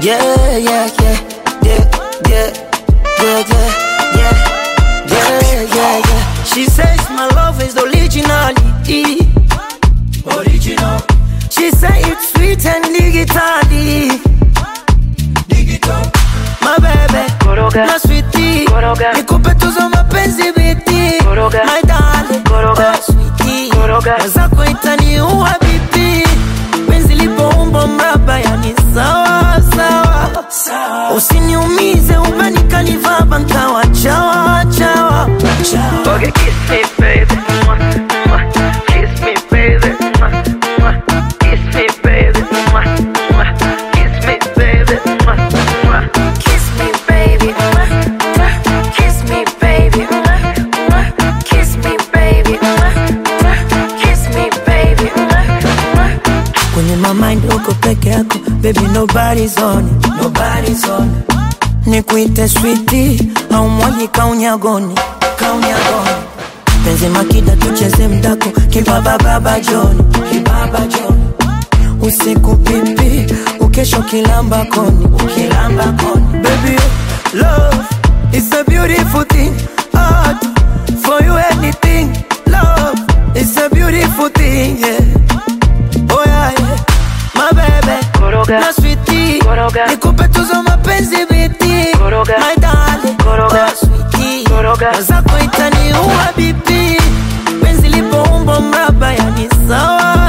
Yeah, yeah, yeah, yeah, yeah, yeah, yeah, yeah, yeah, yeah, yeah. She says my love is originality. Original. She say it's sweet and digitally. Digital. My baby, Koroga. My sweetie, Koroga. Nikupe tuzo mapenzi biti, Koroga. My darling, Koroga. Oh sweetie, Koroga. Zako itaniua bibi. Penzi lipo umbo mraba yani sawa sawa. Usiniumize umenika nivaba nkawa chawa chawa. Okay, kiss me baby, kiss me baby, kiss me baby, kiss me baby, kiss me baby, kiss me baby, kiss me baby, kiss me baby. Kwenye my mind uko peke yako, baby nobody's on it, nobody's on it. Nikuite sweetie, au mwagika unyagoni, kaunyagoni. Penzi makida tucheze mdako, kibaba baba John, kibaba John. Usiku pipi, ukesho kilamba koni, ukilamba koni. Baby, love is a beautiful thing. Art for you anything. Love is a beautiful thing, yeah. Oh yeah, yeah. My baby, Koroga. My sweetie, Koroga. Nikupe tuzo mapenzi biti, Koroga. My darling, Koroga. Oh sweetie, Koroga. Zako itaniua bibi. Penzi lipo umbo mraba yani sawa